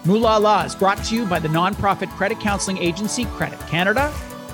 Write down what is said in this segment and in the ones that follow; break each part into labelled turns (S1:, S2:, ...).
S1: Moolah Law is brought to you by the nonprofit credit counseling agency Credit Canada.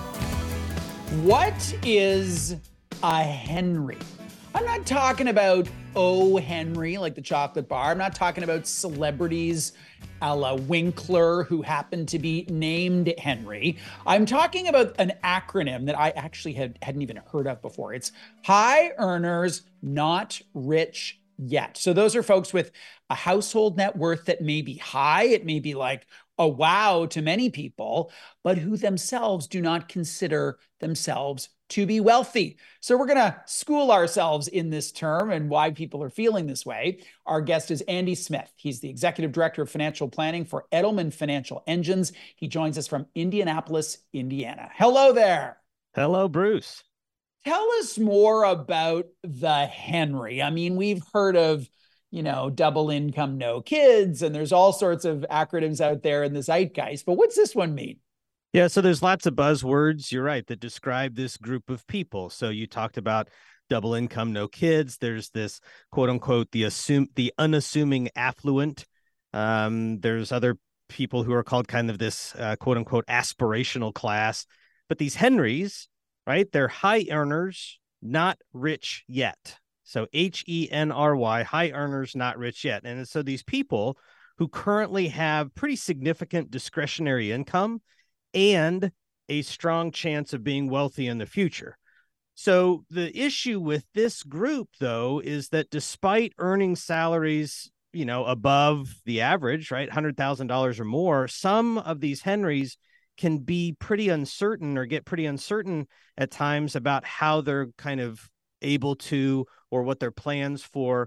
S1: What is a Henry? I'm not talking about O. Henry, like the chocolate bar. I'm not talking about celebrities a la Winkler who happen to be named Henry. I'm talking about an acronym that I actually hadn't even heard of before. It's High Earners Not Rich Yet. So those are folks with a household net worth that may be high. It may be like a wow to many people, but who themselves do not consider themselves to be wealthy. So we're going to school ourselves in this term and why people are feeling this way. Our guest is Andy Smith. He's the Executive Director of Financial Planning for Edelman Financial Engines. He joins us from Indianapolis, Indiana. Hello there.
S2: Hello, Bruce.
S1: Tell us more about the Henry. I mean, we've heard of, double income, no kids, and there's all sorts of acronyms out there in the zeitgeist, but what's this one mean?
S2: Yeah, so there's lots of buzzwords, you're right, that describe this group of people. So you talked about double income, no kids. There's this quote unquote, the unassuming affluent. There's other people who are called kind of this quote unquote aspirational class. But these Henrys, right, they're high earners, not rich yet. So Henry, high earners, not rich yet. And so these people who currently have pretty significant discretionary income and a strong chance of being wealthy in the future. So the issue with this group, though, is that despite earning salaries, above the average, right, $100,000 or more, some of these Henrys can be pretty uncertain or get pretty uncertain at times about how they're kind of able to, or what their plans for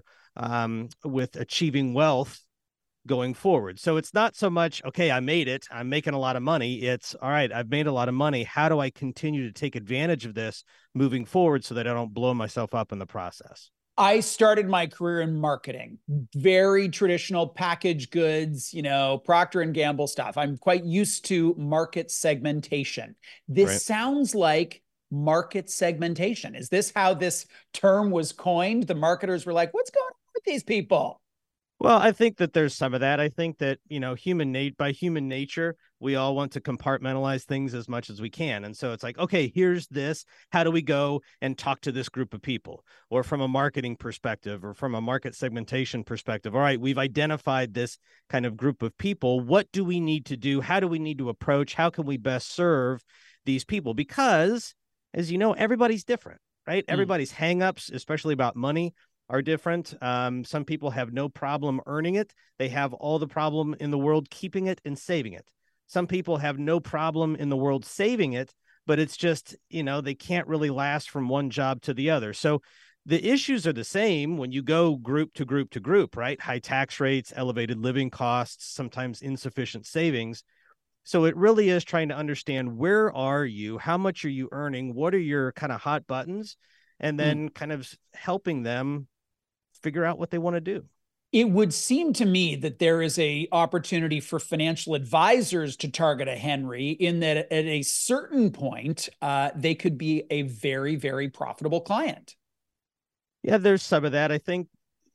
S2: with achieving wealth going forward. So it's not so much, okay, I made it, I'm making a lot of money. It's, all right, I've made a lot of money. How do I continue to take advantage of this moving forward so that I don't blow myself up in the process?
S1: I started my career in marketing, very traditional packaged goods, Procter and Gamble stuff. I'm quite used to market segmentation. This sounds like market segmentation. Is this how this term was coined? The marketers were like, what's going on with these people?
S2: Well, I think that there's some of that. I think that, by human nature, we all want to compartmentalize things as much as we can. And so it's like, okay, here's this. How do we go and talk to this group of people? Or from a marketing perspective or from a market segmentation perspective, all right, we've identified this kind of group of people. What do we need to do? How do we need to approach? How can we best serve these people? Because, as you know, everybody's different, right? Everybody's hangups, especially about money, are different. Some people have no problem earning it. They have all the problem in the world keeping it and saving it. Some people have no problem in the world saving it, but it's just, they can't really last from one job to the other. So the issues are the same when you go group to group to group, right? High tax rates, elevated living costs, sometimes insufficient savings. So it really is trying to understand, where are you? How much are you earning? What are your kind of hot buttons? And then kind of helping them figure out what they want to do.
S1: It would seem to me that there is a opportunity for financial advisors to target a Henry, in that at a certain point, they could be a very, very profitable client.
S2: Yeah, there's some of that. I think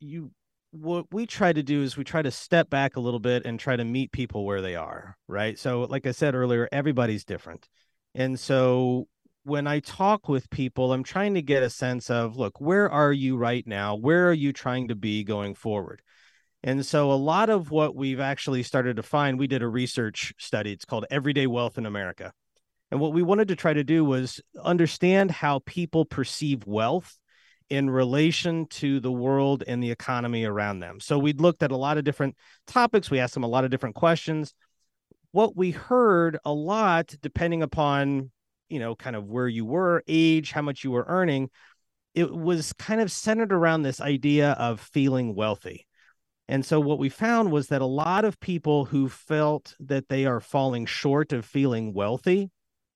S2: what we try to do is we try to step back a little bit and try to meet people where they are, right? So like I said earlier, everybody's different. And so when I talk with people, I'm trying to get a sense of, look, where are you right now? Where are you trying to be going forward? And so a lot of what we've actually started to find, we did a research study. It's called Everyday Wealth in America. And what we wanted to try to do was understand how people perceive wealth in relation to the world and the economy around them. So we'd looked at a lot of different topics. We asked them a lot of different questions. What we heard a lot, depending upon kind of where you were, age, how much you were earning, it was kind of centered around this idea of feeling wealthy. And so what we found was that a lot of people who felt that they are falling short of feeling wealthy,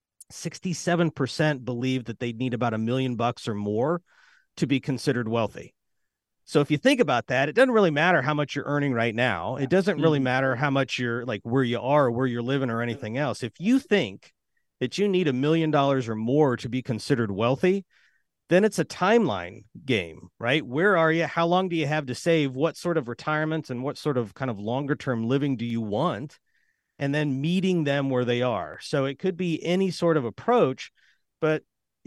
S2: 67% believe that they need about $1 million or more to be considered wealthy. So if you think about that, it doesn't really matter how much you're earning right now. It doesn't really matter how much you're like where you are, where you're living or anything else. If you think that you need $1 million or more to be considered wealthy, Then it's a timeline game, right? Where are you? How long do you have to save? What sort of retirement and what sort of kind of longer term living do you want? And then meeting them where they are. So it could be any sort of approach, but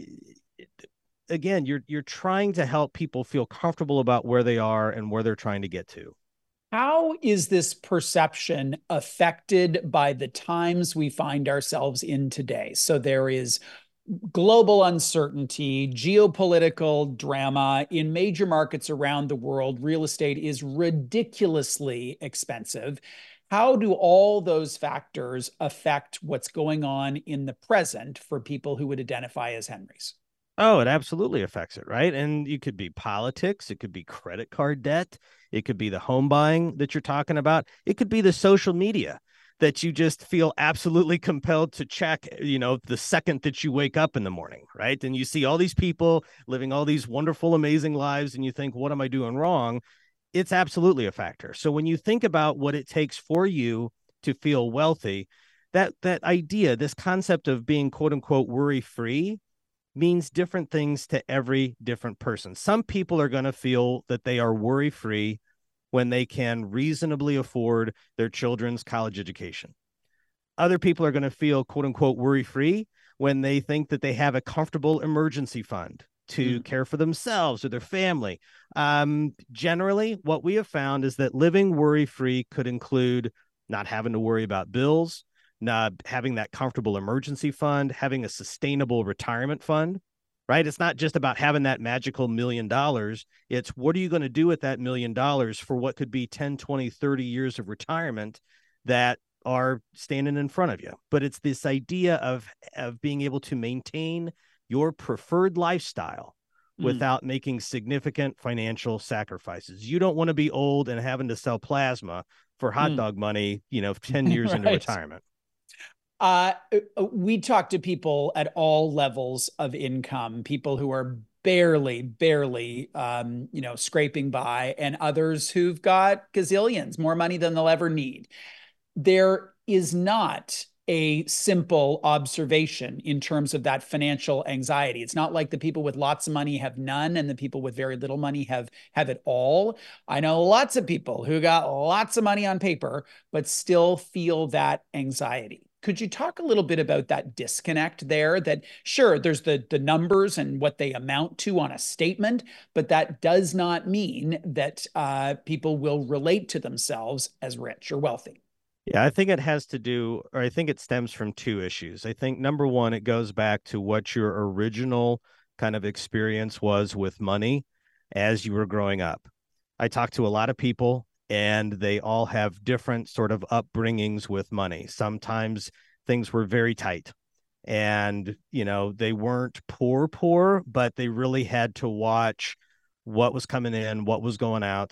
S2: again, you're trying to help people feel comfortable about where they are and where they're trying to get to.
S1: How is this perception affected by the times we find ourselves in today? So there is global uncertainty, geopolitical drama in major markets around the world. Real estate is ridiculously expensive. How do all those factors affect what's going on in the present for people who would identify as Henrys?
S2: Oh, it absolutely affects it, right? And you could be politics, it could be credit card debt, it could be the home buying that you're talking about, it could be the social media that you just feel absolutely compelled to check, the second that you wake up in the morning, right? And you see all these people living all these wonderful, amazing lives, and you think, what am I doing wrong? It's absolutely a factor. So when you think about what it takes for you to feel wealthy, that idea, this concept of being quote unquote worry free means different things to every different person. Some people are going to feel that they are worry free when they can reasonably afford their children's college education. Other people are going to feel quote unquote worry free when they think that they have a comfortable emergency fund to care for themselves or their family. Generally, what we have found is that living worry free could include not having to worry about bills, not having that comfortable emergency fund, having a sustainable retirement fund, right? It's not just about having that magical $1 million. It's what are you going to do with that $1 million for what could be 10, 20, 30 years of retirement that are standing in front of you. But it's this idea of being able to maintain your preferred lifestyle without making significant financial sacrifices. You don't want to be old and having to sell plasma for hot dog money, 10 years into retirement.
S1: We talk to people at all levels of income, people who are barely, scraping by, and others who've got gazillions, more money than they'll ever need. There is not a simple observation in terms of that financial anxiety. It's not like the people with lots of money have none and the people with very little money have it all. I know lots of people who got lots of money on paper, but still feel that anxiety. Could you talk a little bit about that disconnect there? That sure, there's the numbers and what they amount to on a statement, but that does not mean that people will relate to themselves as rich or wealthy.
S2: Yeah, I think it has to do, or I think it stems from two issues. I think number one, it goes back to what your original kind of experience was with money as you were growing up. I talk to a lot of people and they all have different sort of upbringings with money. Sometimes things were very tight and, they weren't poor, but they really had to watch what was coming in, what was going out.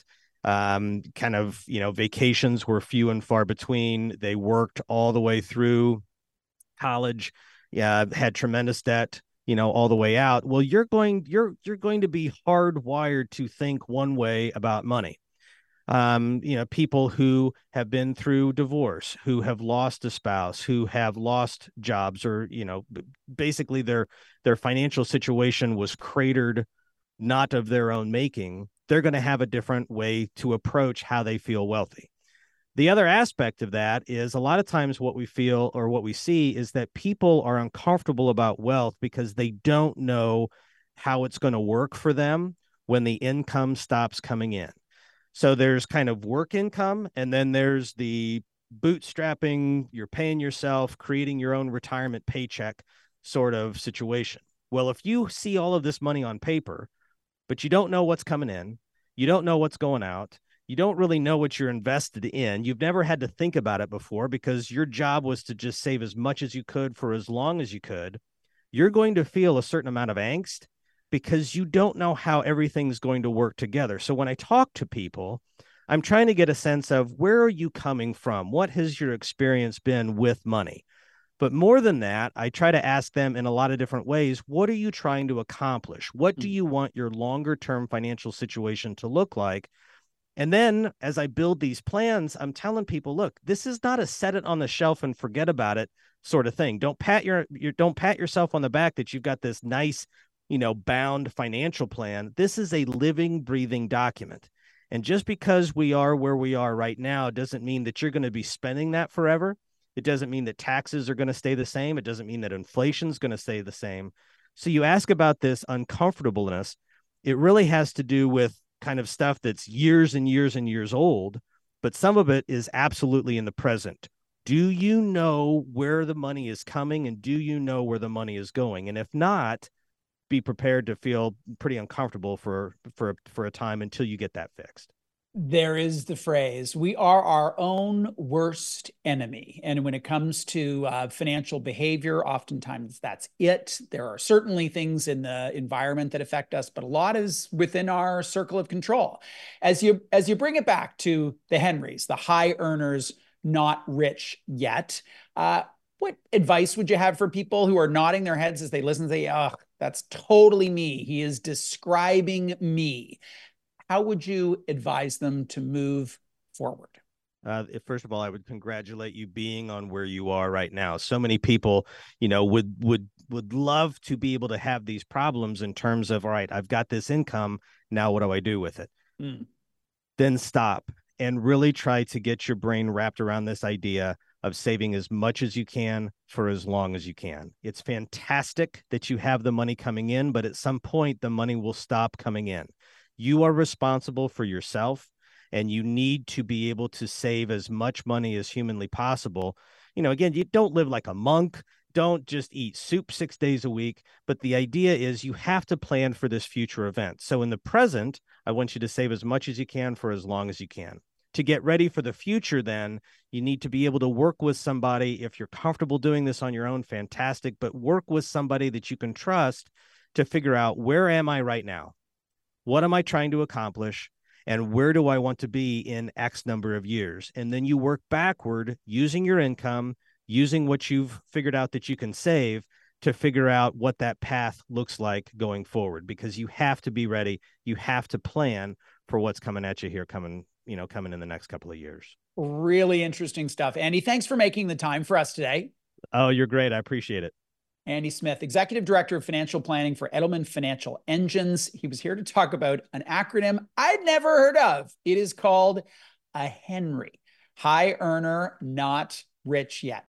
S2: Vacations were few and far between. They worked all the way through college, had tremendous debt, all the way out. Well, you're going to be hardwired to think one way about money. People who have been through divorce, who have lost a spouse, who have lost jobs, or, basically their financial situation was cratered, not of their own making. They're going to have a different way to approach how they feel wealthy. The other aspect of that is a lot of times what we feel or what we see is that people are uncomfortable about wealth because they don't know how it's going to work for them when the income stops coming in. So there's kind of work income, and then there's the bootstrapping, you're paying yourself, creating your own retirement paycheck sort of situation. Well, if you see all of this money on paper, but you don't know what's coming in, you don't know what's going out, you don't really know what you're invested in, you've never had to think about it before because your job was to just save as much as you could for as long as you could, you're going to feel a certain amount of angst because you don't know how everything's going to work together. So when I talk to people, I'm trying to get a sense of where are you coming from? What has your experience been with money? But more than that, I try to ask them in a lot of different ways, what are you trying to accomplish? What do you want your longer term financial situation to look like? And then as I build these plans, I'm telling people, look, this is not a set it on the shelf and forget about it sort of thing. Don't pat yourself on the back that you've got this nice bound financial plan. This is a living, breathing document. And just because we are where we are right now doesn't mean that you're going to be spending that forever. It doesn't mean that taxes are going to stay the same. It doesn't mean that inflation is going to stay the same. So you ask about this uncomfortableness. It really has to do with kind of stuff that's years and years and years old, but some of it is absolutely in the present. Do you know where the money is coming, and do you know where the money is going? And if not, be prepared to feel pretty uncomfortable for a time until you get that fixed.
S1: There is the phrase, we are our own worst enemy. And when it comes to financial behavior, oftentimes that's it. There are certainly things in the environment that affect us, but a lot is within our circle of control. As you bring it back to the Henrys, the high earners, not rich yet, what advice would you have for people who are nodding their heads as they listen and say, oh, that's totally me. He is describing me. How would you advise them to move forward?
S2: First of all, I would congratulate you being on where you are right now. So many people, would love to be able to have these problems in terms of, all right, I've got this income. Now, what do I do with it? Then stop and really try to get your brain wrapped around this idea of saving as much as you can for as long as you can. It's fantastic that you have the money coming in, but at some point, the money will stop coming in. You are responsible for yourself, and you need to be able to save as much money as humanly possible. Again, you don't live like a monk. Don't just eat soup 6 days a week. But the idea is you have to plan for this future event. So in the present, I want you to save as much as you can for as long as you can. To get ready for the future, then, you need to be able to work with somebody. If you're comfortable doing this on your own, fantastic, but work with somebody that you can trust to figure out, where am I right now? What am I trying to accomplish? And where do I want to be in X number of years? And then you work backward using your income, using what you've figured out that you can save to figure out what that path looks like going forward, because you have to be ready. You have to plan for what's coming at you here, coming in the next couple of years.
S1: Really interesting stuff. Andy, thanks for making the time for us today.
S2: Oh, you're great. I appreciate it.
S1: Andy Smith, Executive Director of Financial Planning for Edelman Financial Engines. He was here to talk about an acronym I'd never heard of. It is called a Henry. High earner, not rich yet.